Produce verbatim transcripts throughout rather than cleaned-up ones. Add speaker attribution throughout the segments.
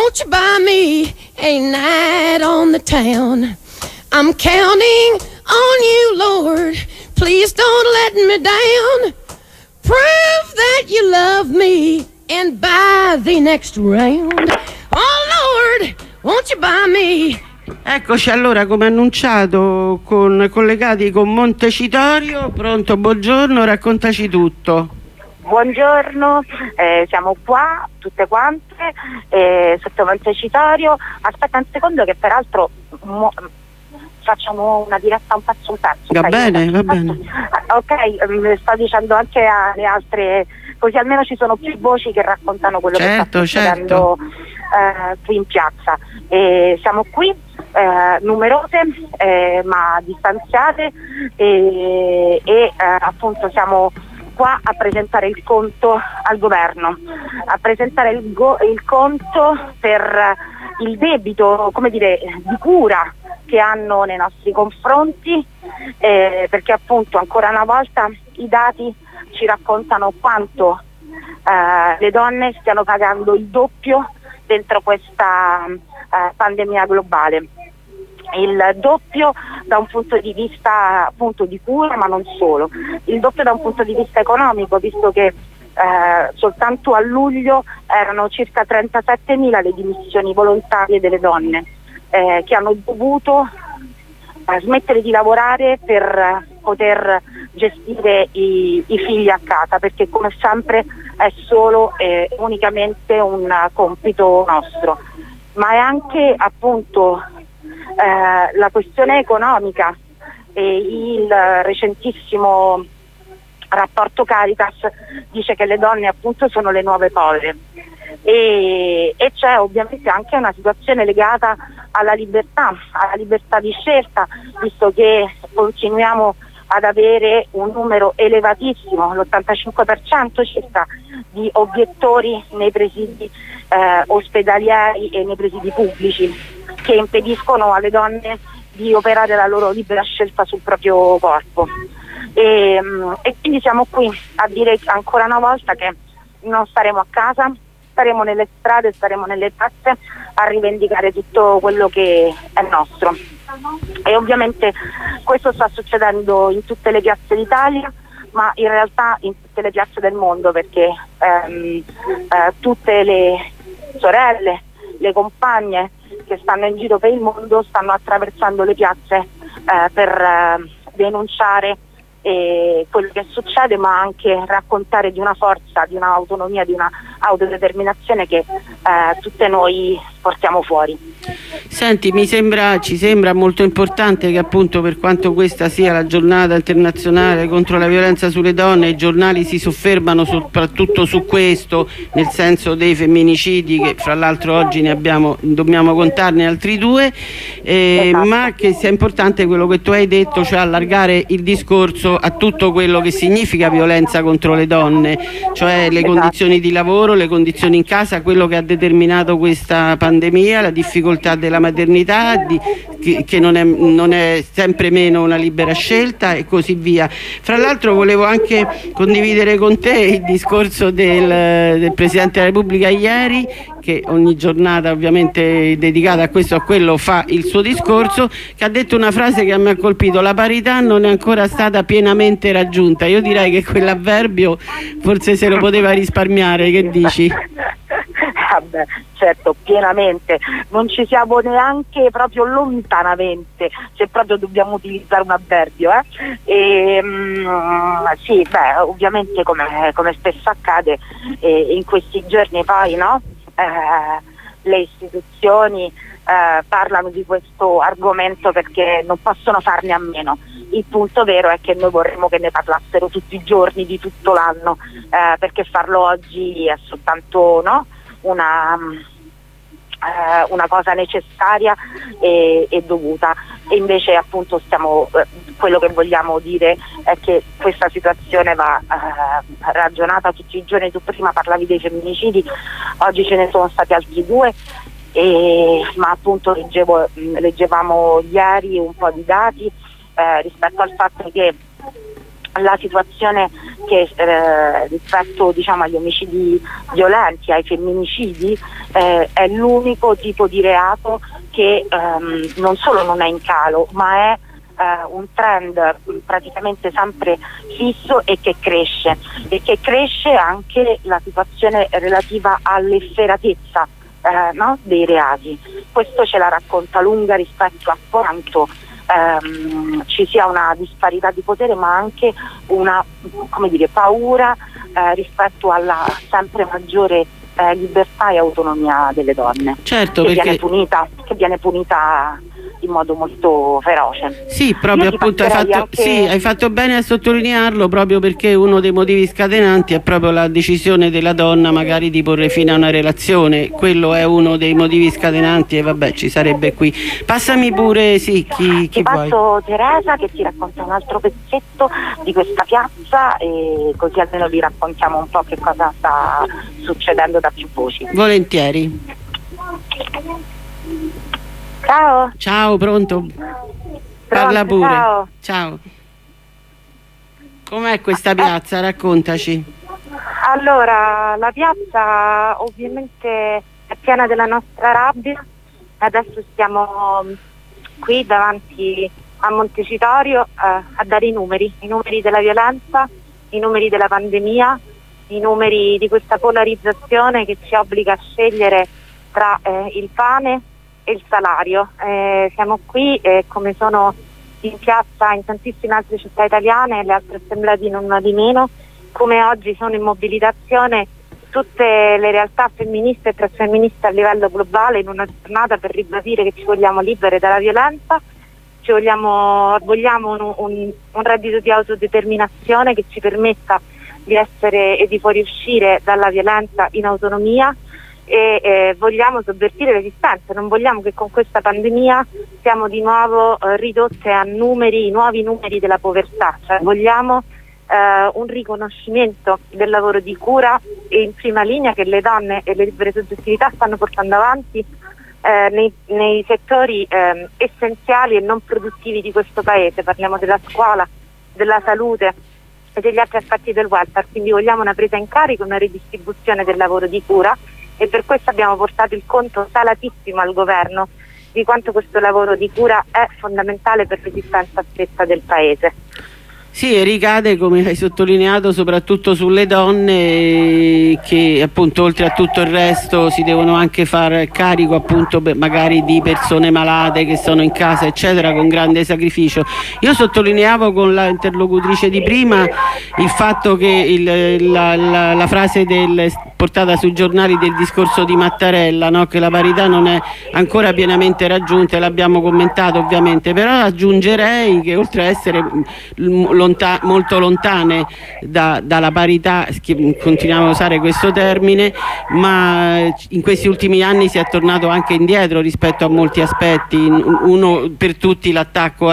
Speaker 1: won't you buy me a night on the town? I'm counting on you, Lord, please don't let me down. Prove that you love me and buy the next round. Oh Lord, won't you buy me?
Speaker 2: Eccoci allora, come annunciato, con, collegati con Montecitorio. Pronto, buongiorno, raccontaci tutto.
Speaker 3: Buongiorno, eh, siamo qua tutte quante eh, sotto Montecitorio. Aspetta un secondo che peraltro mo, facciamo una diretta un pezzo un pezzo.
Speaker 2: Va
Speaker 3: okay?
Speaker 2: bene, va bene.
Speaker 3: Ok, sto dicendo anche alle altre, così almeno ci sono più voci che raccontano quello
Speaker 2: certo,
Speaker 3: che sta succedendo certo. eh, qui in piazza. E siamo qui eh, numerose eh, ma distanziate e, e eh, appunto siamo qua a presentare il conto al governo, a presentare il, go- il conto per il debito, come dire, di cura che hanno nei nostri confronti, eh, perché appunto ancora una volta i dati ci raccontano quanto eh, le donne stiano pagando il doppio dentro questa eh, pandemia globale. Il doppio da un punto di vista appunto di cura, ma non solo, il doppio da un punto di vista economico, visto che eh, soltanto a luglio erano circa trentasettemila le dimissioni volontarie delle donne eh, che hanno dovuto eh, smettere di lavorare per poter gestire i, i figli a casa, perché come sempre è solo e eh, unicamente un compito nostro, ma è anche appunto Eh, la questione economica e il recentissimo rapporto Caritas dice che le donne appunto sono le nuove povere e, e c'è ovviamente anche una situazione legata alla libertà, alla libertà di scelta, visto che continuiamo ad avere un numero elevatissimo, l'ottantacinque per cento circa, di obiettori nei presidi eh, ospedalieri e nei presidi pubblici, che impediscono alle donne di operare la loro libera scelta sul proprio corpo. E, e quindi siamo qui a dire ancora una volta che non staremo a casa, staremo nelle strade, staremo nelle piazze a rivendicare tutto quello che è nostro. E ovviamente questo sta succedendo in tutte le piazze d'Italia, ma in realtà in tutte le piazze del mondo, perché ehm, eh, tutte le sorelle, le compagne che stanno in giro per il mondo stanno attraversando le piazze eh, per eh, denunciare eh, quello che succede, ma anche raccontare di una forza, di un'autonomia, di una autodeterminazione che eh, tutte noi portiamo fuori.
Speaker 2: Senti, mi sembra, ci sembra molto importante che appunto, per quanto questa sia la giornata internazionale contro la violenza sulle donne, i giornali si soffermano soprattutto su questo, nel senso dei femminicidi, che fra l'altro oggi ne abbiamo, dobbiamo contarne altri due, eh,
Speaker 3: esatto.
Speaker 2: ma che sia importante quello che tu hai detto, cioè allargare il discorso a tutto quello che significa violenza contro le donne, cioè le
Speaker 3: esatto.
Speaker 2: condizioni di lavoro, le condizioni in casa, quello che ha determinato questa pandemia, la difficoltà della maternità, di, che, che non, è, non è sempre meno una libera scelta e così via. Fra l'altro volevo anche condividere con te il discorso del, del Presidente della Repubblica ieri, che ogni giornata ovviamente dedicata a questo o a quello fa il suo discorso, che ha detto una frase che mi ha colpito: la parità non è ancora stata pienamente raggiunta. Io direi che quell'avverbio forse se lo poteva risparmiare, che dici?
Speaker 3: Vabbè, certo, pienamente, non ci siamo neanche proprio lontanamente, se proprio dobbiamo utilizzare un avverbio, eh? E, mm, sì, beh, ovviamente come, come spesso accade eh, in questi giorni poi, no? Eh, le istituzioni eh, parlano di questo argomento perché non possono farne a meno. Il punto vero è che noi vorremmo che ne parlassero tutti i giorni di tutto l'anno, eh, perché farlo oggi è soltanto, no? Una, eh, una cosa necessaria e, e dovuta, e invece appunto stiamo, eh, quello che vogliamo dire è che questa situazione va eh, ragionata tutti i giorni. Tu prima parlavi dei femminicidi, oggi ce ne sono stati altri due, e, ma appunto leggevo, leggevamo ieri un po' di dati eh, rispetto al fatto che la situazione che eh, rispetto, diciamo, agli omicidi violenti, ai femminicidi, eh, è l'unico tipo di reato che ehm, non solo non è in calo, ma è eh, un trend praticamente sempre fisso e che cresce, e che cresce anche la situazione relativa all'efferatezza eh, no? dei reati. Questo ce la racconta lunga rispetto a quanto ehm, ci sia una disparità di potere, ma anche una, come dire, paura eh, rispetto alla sempre maggiore eh, libertà e autonomia delle donne,
Speaker 2: certo,
Speaker 3: che,
Speaker 2: perché...
Speaker 3: viene punita, che viene punita in modo molto feroce.
Speaker 2: Sì, proprio appunto hai fatto,
Speaker 3: anche...
Speaker 2: sì, hai fatto bene a sottolinearlo, proprio perché uno dei motivi scatenanti è proprio la decisione della donna magari di porre fine a una relazione. Quello è uno dei motivi scatenanti e vabbè, ci sarebbe qui. Passami pure, sì, chi, chi
Speaker 3: ti
Speaker 2: vuoi.
Speaker 3: passo Teresa che ti racconta un altro pezzetto di questa piazza, e così almeno vi raccontiamo un po' che cosa sta succedendo da più voci.
Speaker 2: Volentieri.
Speaker 3: Ciao.
Speaker 2: Ciao, pronto? Parla pure.
Speaker 3: Ciao.
Speaker 2: Ciao. Com'è questa piazza? Raccontaci.
Speaker 3: Allora, la piazza ovviamente è piena della nostra rabbia. Adesso stiamo qui davanti a Montecitorio eh, a dare i numeri, i numeri della violenza, i numeri della pandemia, i numeri di questa polarizzazione che ci obbliga a scegliere tra eh, il pane e il salario. Eh, siamo qui eh, come sono in piazza in tantissime altre città italiane, le altre assemblee non una di meno, come oggi sono in mobilitazione tutte le realtà femministe e trasfemministe a livello globale in una giornata per ribadire che ci vogliamo libere dalla violenza, ci vogliamo, vogliamo un, un, un reddito di autodeterminazione che ci permetta di essere e di fuoriuscire dalla violenza in autonomia, e eh, vogliamo sovvertire l'esistenza. Non vogliamo che con questa pandemia siamo di nuovo eh, ridotte a numeri, i nuovi numeri della povertà, cioè vogliamo eh, un riconoscimento del lavoro di cura e in prima linea che le donne e le libere soggettività stanno portando avanti eh, nei, nei settori eh, essenziali e non produttivi di questo paese. Parliamo della scuola, della salute e degli altri aspetti del welfare, quindi vogliamo una presa in carico, una ridistribuzione del lavoro di cura, e per questo abbiamo portato il conto salatissimo al governo di quanto questo lavoro di cura è fondamentale per l'esistenza stessa del paese.
Speaker 2: Sì, e ricade, come hai sottolineato, soprattutto sulle donne che appunto oltre a tutto il resto si devono anche far carico appunto magari di persone malate che sono in casa eccetera, con grande sacrificio. Io sottolineavo con la interlocutrice di prima il fatto che il, la, la, la frase del, portata sui giornali del discorso di Mattarella, no? Che la parità non è ancora pienamente raggiunta, e l'abbiamo commentato ovviamente, però aggiungerei che oltre a essere Lonta molto lontane da, dalla parità, continuiamo a usare questo termine, ma in questi ultimi anni si è tornato anche indietro rispetto a molti aspetti. Uno per tutti l'attacco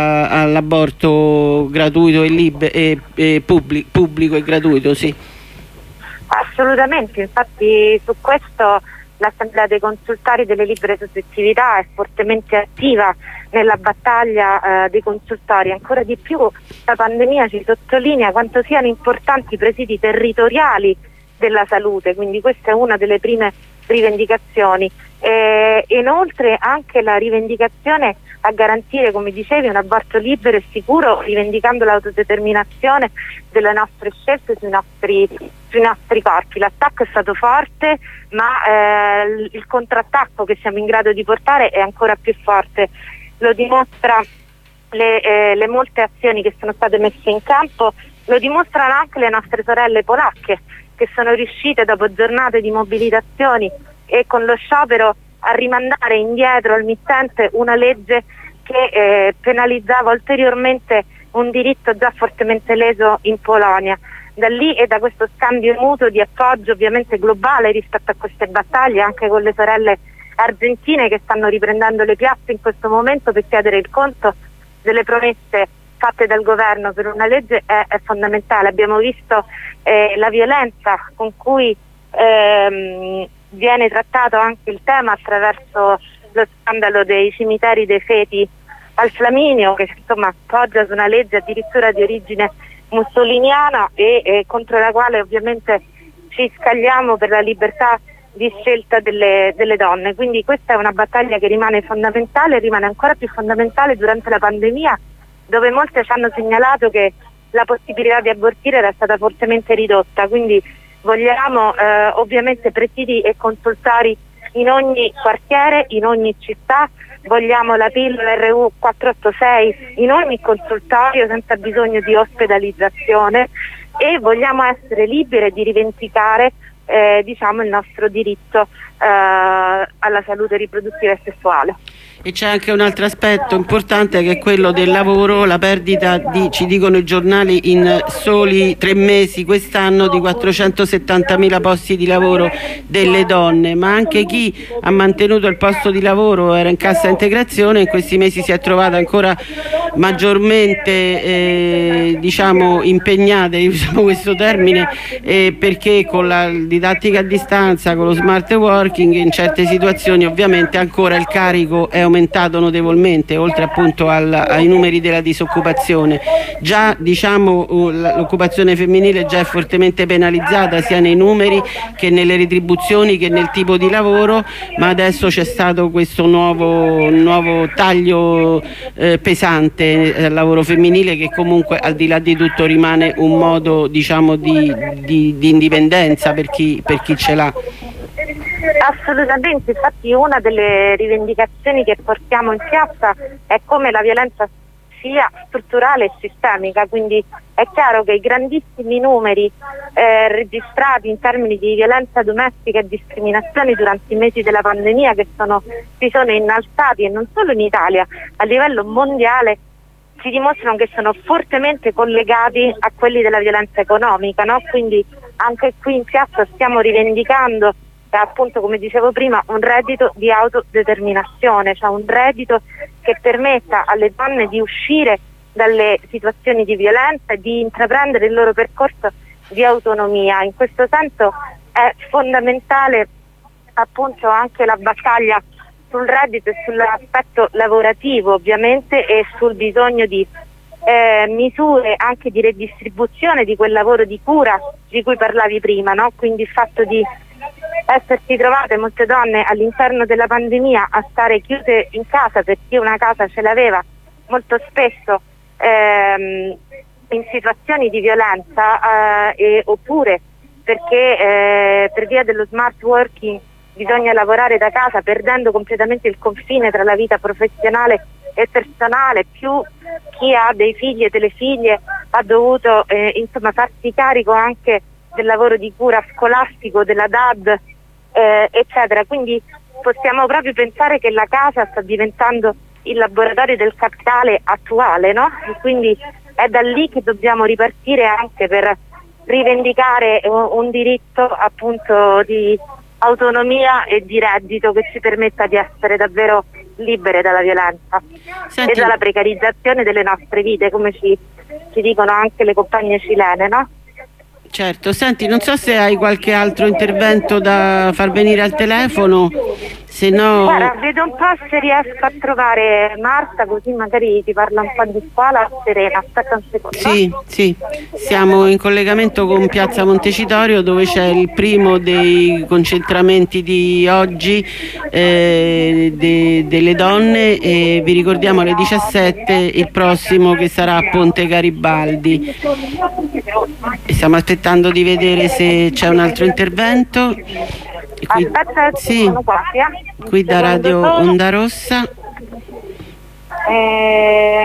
Speaker 2: all'aborto gratuito e, libe e, e pubblico, pubblico e gratuito, sì.
Speaker 3: Assolutamente, infatti su questo l'Assemblea dei consultori delle libere soggettività è fortemente attiva nella battaglia eh, dei consultori. Ancora di più la pandemia ci sottolinea quanto siano importanti i presidi territoriali della salute, quindi questa è una delle prime rivendicazioni. E inoltre anche la rivendicazione a garantire, come dicevi, un aborto libero e sicuro, rivendicando l'autodeterminazione delle nostre scelte sui nostri, sui nostri corpi. L'attacco è stato forte, ma eh, il contrattacco che siamo in grado di portare è ancora più forte. Lo dimostra le, eh, le molte azioni che sono state messe in campo, lo dimostrano anche le nostre sorelle polacche, che sono riuscite dopo giornate di mobilitazioni e con lo sciopero a rimandare indietro al mittente una legge che eh, penalizzava ulteriormente un diritto già fortemente leso in Polonia. Da lì e da questo scambio mutuo di appoggio ovviamente globale rispetto a queste battaglie, anche con le sorelle argentine che stanno riprendendo le piazze in questo momento per chiedere il conto delle promesse fatte dal governo per una legge, è, è fondamentale. Abbiamo visto eh, la violenza con cui ehm, viene trattato anche il tema attraverso lo scandalo dei cimiteri dei feti al Flaminio, che insomma appoggia su una legge addirittura di origine mussoliniana e, e contro la quale ovviamente ci scagliamo per la libertà di scelta delle, delle donne. Quindi questa è una battaglia che rimane fondamentale, rimane ancora più fondamentale durante la pandemia, dove molte ci hanno segnalato che la possibilità di abortire era stata fortemente ridotta. Quindi vogliamo eh, ovviamente presidi e consultori in ogni quartiere, in ogni città, vogliamo la pillola R U quattrocentottantasei in ogni consultorio senza bisogno di ospedalizzazione e vogliamo essere libere di rivendicare eh, diciamo il nostro diritto eh, alla salute riproduttiva e sessuale.
Speaker 2: E c'è anche un altro aspetto importante che è quello del lavoro, la perdita di, ci dicono i giornali, in soli tre mesi quest'anno di quattrocentosettantamila posti di lavoro delle donne, ma anche chi ha mantenuto il posto di lavoro, era in cassa integrazione, in questi mesi si è trovata ancora maggiormente eh, diciamo impegnata, diciamo questo termine, eh, perché con la didattica a distanza, con lo smart working, in certe situazioni ovviamente ancora il carico è aumentato notevolmente, oltre appunto al, ai numeri della disoccupazione. Già diciamo l'occupazione femminile già è fortemente penalizzata sia nei numeri che nelle retribuzioni che nel tipo di lavoro, ma adesso c'è stato questo nuovo, nuovo taglio eh, pesante al lavoro femminile, che comunque al di là di tutto rimane un modo diciamo di, di, di indipendenza per chi, per chi ce l'ha.
Speaker 3: Assolutamente, infatti una delle rivendicazioni che portiamo in piazza è come la violenza sia strutturale e sistemica, quindi è chiaro che i grandissimi numeri eh, registrati in termini di violenza domestica e discriminazioni durante i mesi della pandemia, che sono, si sono innalzati, e non solo in Italia, a livello mondiale, ci dimostrano che sono fortemente collegati a quelli della violenza economica, no? Quindi anche qui in piazza stiamo rivendicando appunto, come dicevo prima, un reddito di autodeterminazione, cioè un reddito che permetta alle donne di uscire dalle situazioni di violenza e di intraprendere il loro percorso di autonomia. In questo senso è fondamentale appunto anche la battaglia sul reddito e sull'aspetto lavorativo ovviamente, e sul bisogno di eh, misure anche di redistribuzione di quel lavoro di cura di cui parlavi prima, no? Quindi il fatto di essersi trovate molte donne all'interno della pandemia a stare chiuse in casa, per chi una casa ce l'aveva, molto spesso ehm, in situazioni di violenza eh, e, oppure perché eh, per via dello smart working bisogna lavorare da casa, perdendo completamente il confine tra la vita professionale e personale, più chi ha dei figli e delle figlie ha dovuto eh, insomma farsi carico anche del lavoro di cura scolastico, della D A D, eh, eccetera. Quindi possiamo proprio pensare che la casa sta diventando il laboratorio del capitale attuale, no? E quindi è da lì che dobbiamo ripartire anche per rivendicare un, un diritto appunto di autonomia e di reddito che ci permetta di essere davvero libere dalla violenza. Senti, e dalla precarizzazione delle nostre vite, come ci, ci dicono anche le compagne cilene, no?
Speaker 2: Certo, senti, non so se hai qualche altro intervento da far venire al telefono, se no...
Speaker 3: Guarda, vedo un po' se riesco a trovare Marta, così magari ti parla un po' di scuola. Serena, aspetta un secondo.
Speaker 2: Sì, sì, siamo in collegamento con Piazza Montecitorio, dove c'è il primo dei concentramenti di oggi eh, de, delle donne, e vi ricordiamo alle diciassette il prossimo, che sarà a Ponte Garibaldi. E stiamo aspettando di vedere se c'è un altro intervento. Qui,
Speaker 3: Aspetta,
Speaker 2: sì,
Speaker 3: sono qua, eh?
Speaker 2: qui da Radio Onda Rossa.
Speaker 3: Eh,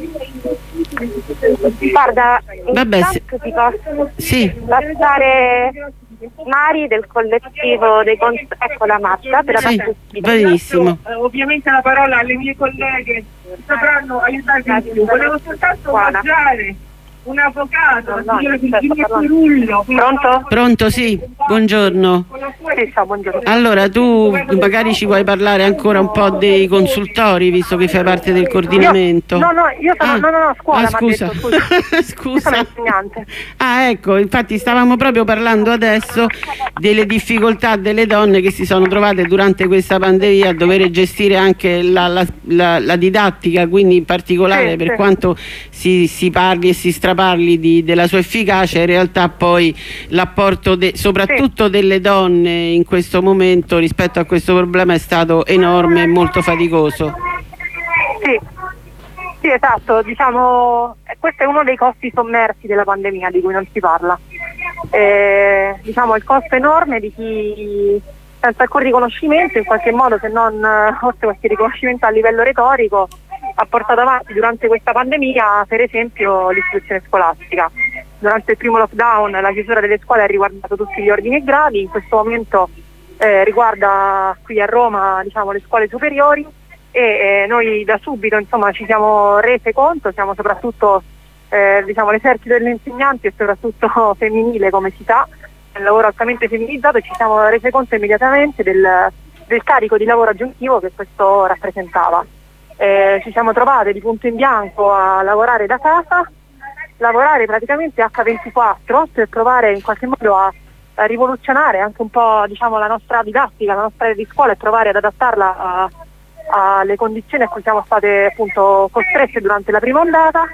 Speaker 3: guarda,
Speaker 2: vabbè, se,
Speaker 3: ti posso
Speaker 2: sì.
Speaker 3: lasciare Mari del collettivo dei cons- ecco la Marta per
Speaker 2: sì,
Speaker 3: la
Speaker 2: benissimo.
Speaker 4: Eh, ovviamente la parola alle mie colleghe sapranno aiutarmi di più. Volevo soltanto mangiare un avvocato,
Speaker 3: no, no,
Speaker 4: la signora Virginia Cerullo.
Speaker 3: Pronto?
Speaker 2: Pronto, sì, buongiorno.
Speaker 3: Sì, ciao, buongiorno.
Speaker 2: Allora, tu magari ci vuoi parlare ancora un po' dei consultori, visto che fai parte del coordinamento?
Speaker 3: Io, no, no, io sono,
Speaker 2: ah,
Speaker 3: no, no, no, a scuola,
Speaker 2: ah, scusa.
Speaker 3: detto, scusa.
Speaker 2: Scusa.
Speaker 3: Io sono insegnante.
Speaker 2: Ah, ecco, infatti stavamo proprio parlando adesso delle difficoltà delle donne che si sono trovate durante questa pandemia a dover gestire anche la, la, la, la didattica, quindi in particolare
Speaker 3: sì,
Speaker 2: per
Speaker 3: sì.
Speaker 2: quanto si, si parli e si straparli di, della sua efficacia, in realtà poi l'apporto de, soprattutto sì. delle donne in questo momento rispetto a questo problema è stato enorme e molto faticoso.
Speaker 3: Sì, sì, esatto, diciamo questo è uno dei costi sommersi della pandemia di cui non si parla. Eh, diciamo il costo enorme di chi senza alcun riconoscimento in qualche modo, se non forse qualche riconoscimento a livello retorico, ha portato avanti durante questa pandemia per esempio l'istruzione scolastica. Durante il primo lockdown la chiusura delle scuole ha riguardato tutti gli ordini e gradi, in questo momento eh, riguarda qui a Roma diciamo, le scuole superiori e eh, noi da subito insomma, ci siamo rese conto, siamo soprattutto eh, diciamo, l'esercito degli insegnanti e soprattutto femminile come si sa, è un lavoro altamente femminizzato e ci siamo rese conto immediatamente del, del carico di lavoro aggiuntivo che questo rappresentava. Eh, ci siamo trovate di punto in bianco a lavorare da casa, lavorare praticamente acca ventiquattro per provare in qualche modo a, a rivoluzionare anche un po' diciamo, la nostra didattica, la nostra area di scuola e provare ad adattarla alle condizioni a cui siamo state appunto costrette durante la prima ondata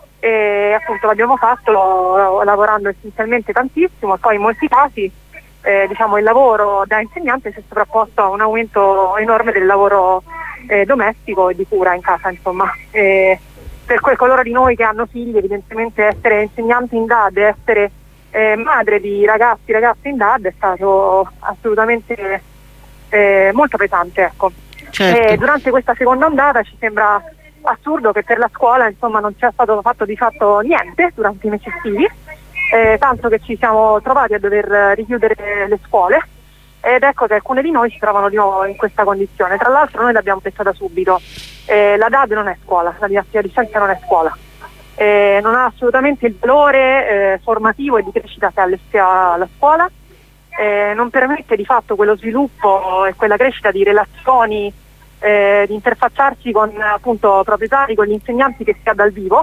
Speaker 3: e appunto l'abbiamo fatto lavorando essenzialmente tantissimo e poi in molti casi eh, diciamo, il lavoro da insegnante si è sovrapposto a un aumento enorme del lavoro eh, domestico e di cura in casa insomma. E per quel coloro di noi che hanno figli evidentemente essere insegnante in D A D, essere eh, madre di ragazzi ragazze in D A D è stato assolutamente eh, molto pesante ecco.
Speaker 2: Certo.
Speaker 3: E durante questa seconda ondata ci sembra assurdo che per la scuola insomma non sia stato fatto di fatto niente durante i mesi estivi, eh, tanto che ci siamo trovati a dover richiudere le scuole ed ecco che alcune di noi si trovano di nuovo in questa condizione. Tra l'altro noi l'abbiamo detto da subito, eh, la D A D non è scuola, la didattica a distanza non è scuola, eh, non ha assolutamente il valore eh, formativo e di crescita che ha la scuola. Eh, non permette di fatto quello sviluppo e quella crescita di relazioni, eh, di interfacciarsi con appunto proprietari, con gli insegnanti che si ha dal vivo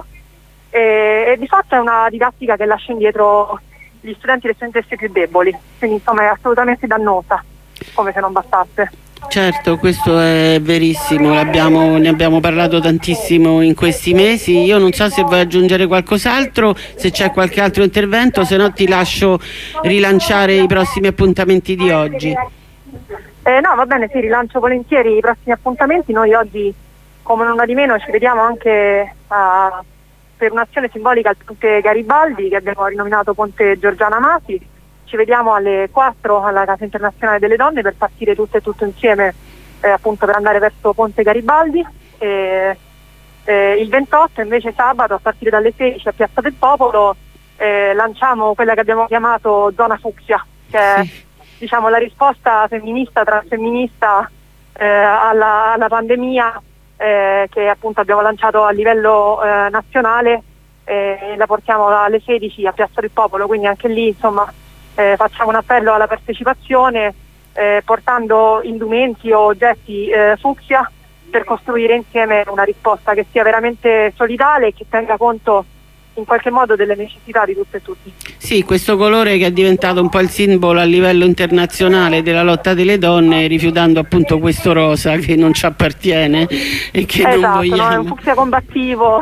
Speaker 3: e, e di fatto è una didattica che lascia indietro gli studenti e le studentesse più deboli, quindi insomma è assolutamente dannosa, come se non bastasse.
Speaker 2: Certo, questo è verissimo, l'abbiamo, ne abbiamo parlato tantissimo in questi mesi. Io non so se vuoi aggiungere qualcos'altro, se c'è qualche altro intervento, se no ti lascio rilanciare i prossimi appuntamenti di oggi.
Speaker 3: Eh, no, va bene, sì, rilancio volentieri i prossimi appuntamenti. Noi oggi, come non da di meno, ci vediamo anche uh, per un'azione simbolica al Ponte Garibaldi, che abbiamo rinominato Ponte Giorgiana Masi. Ci vediamo alle quattro alla Casa Internazionale delle Donne per partire tutte e tutto insieme eh, appunto per andare verso Ponte Garibaldi e, eh, il ventotto invece sabato a partire dalle sedici a Piazza del Popolo eh, lanciamo quella che abbiamo chiamato Zona Fucsia, che è sì. diciamo, la risposta femminista transfemminista eh, alla, alla pandemia eh, che appunto abbiamo lanciato a livello eh, nazionale e la portiamo alle sedici a Piazza del Popolo, quindi anche lì insomma Eh, facciamo un appello alla partecipazione eh, portando indumenti o oggetti eh, fucsia per costruire insieme una risposta che sia veramente solidale e che tenga conto in qualche modo delle necessità di tutte e tutti.
Speaker 2: Sì, questo colore che è diventato un po' il simbolo a livello internazionale della lotta delle donne, rifiutando appunto questo rosa che non ci appartiene e che
Speaker 3: esatto,
Speaker 2: non vogliamo.
Speaker 3: No, è un fucsia combattivo.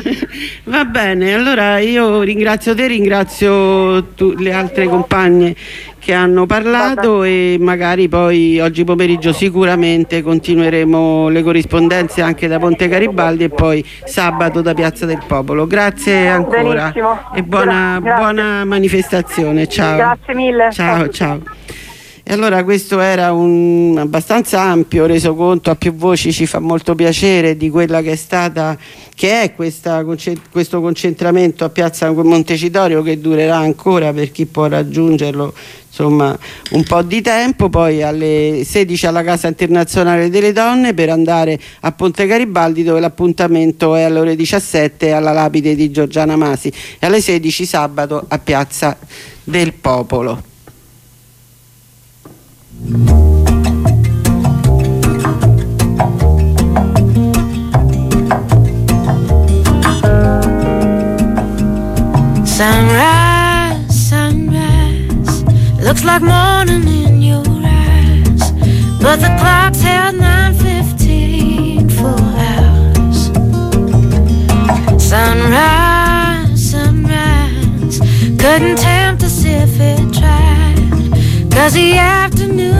Speaker 2: Va bene, allora io ringrazio te, ringrazio tu, le altre compagne che hanno parlato e magari poi oggi pomeriggio sicuramente continueremo le corrispondenze anche da Ponte Garibaldi e poi sabato da Piazza del Popolo. Grazie ancora.
Speaker 3: Benissimo.
Speaker 2: E buona,
Speaker 3: Gra
Speaker 2: buona manifestazione. Ciao.
Speaker 3: Grazie mille.
Speaker 2: Ciao, ciao. E allora questo era un abbastanza ampio resoconto a più voci, ci fa molto piacere di quella che è stata, che è questa, questo concentramento a Piazza Montecitorio che durerà ancora per chi può raggiungerlo insomma un po' di tempo, poi alle sedici alla Casa Internazionale delle Donne per andare a Ponte Garibaldi dove l'appuntamento è alle ore diciassette alla lapide di Giorgiana Masi e alle sedici sabato a Piazza del Popolo.
Speaker 5: but the clock's held nine fifteen, four hours. Sunrise, sunrise, couldn't tempt us if it tried, 'cause the afternoon